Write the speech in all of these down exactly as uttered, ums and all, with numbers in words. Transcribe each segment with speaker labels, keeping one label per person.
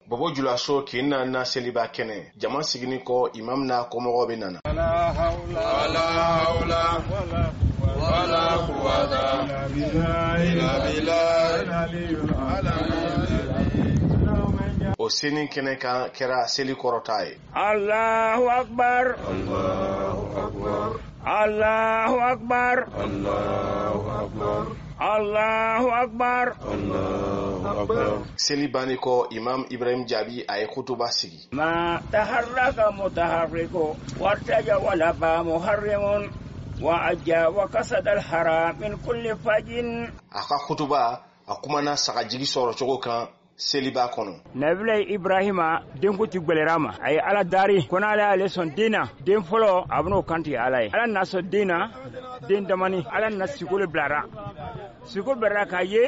Speaker 1: Bobo Julaso kina na seliba kene jama sigini ko imam na ko mo be nana la hawla wala hawla wala quwwata illa billah o sinin kene ka kera seli korotai Allahu akbar Allahu akbar Allahu akbar Allahu akbar Allahu akbar Allahu akbar seli bani ko imam Ibrahim Jabi ay khutuba sigi ma taharraka mutaharriku wartaja wala ba muharrimun wa ajja wa kasada al haram min kulli fajin aka khutuba akuma na saka jigi soro chogo kan seliba kono nabila Ibrahima denkuti gbelerama ay ala dari kona ala leson dina den folo abno kanti ala ala naso dina den damani ala nasikole blara sikole blara kaye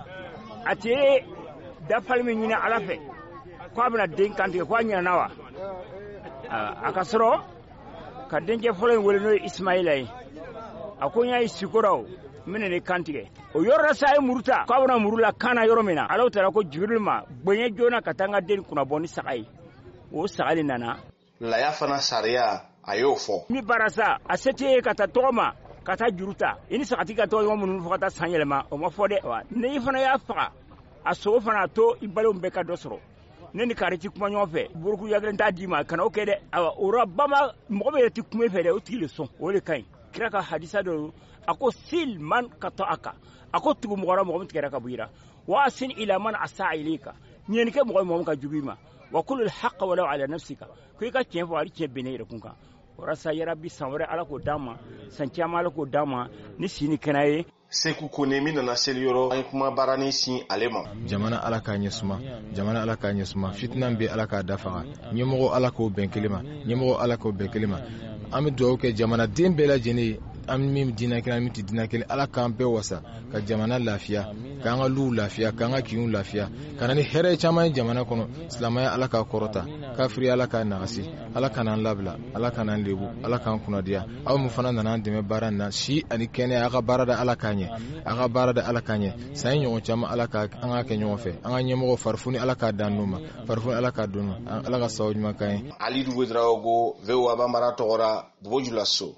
Speaker 1: ate da palmi nyina ala fe ko abna den kanti ko nyina nawa akasro ka denje folo woleno Ismailai akonya isikoro minene kantige o yorra sai muruta ko abna murula kana yoromena alaw tara ko jibril ma bonye jona katanga den kuna boni sakai o sakali nana la ya fana sariya ayofo mi barasa asete kata toma kata juruta ini sakati ka to mun fota sanyelema o ma fode wa ne fana ya fa aso fana to ibalo mbeka dosro neni kariti kuma nyofe burku yagren ta dima kana o kede awa o rabama mo be ti kuma fede o tile son o le kai kiraka hadisa do ako sil man kato aka ako tugu mugara mo mtikera kabira wa asin ila man asa ilika nyeni ke mo mo ka jubima wa kullu alhaq walau ala nafsika kuy ka tiens fo ari tiens benere kunka orasa ya rabbi sanware ala ko dama sanchama ala ko dama ni sini kanaye seku kone mina na selioro ay kuma barani si alema
Speaker 2: jamana ala ka nyesuma jamana ala ka nyesuma fitnan be ala ka dafa nyemo ala ko benkelema nyemo ala ko benkelema ami do ke jamana dembela jeni ammi dina kila miti dina kila ala kampe wasa ka jamana lafiya ka nga lu lafiya ka nga kiyun lafiya kana ni here chama jamana kono islamaya ala ka korota kafiri ala ka nagasi ala kana labla ala kana lebu ala kan kunadiya aw mu fana nan deme baran na shi ani kene aga barada ala kanye aga barada ala kanye sai nyon chama ala ka anga ke nyon fe anga nyemo farfuni ala ka danuma farfuni ala ka dunu ala ka sawjuma kay
Speaker 1: ali du wedrago vewa bambara tora Bobo Julaso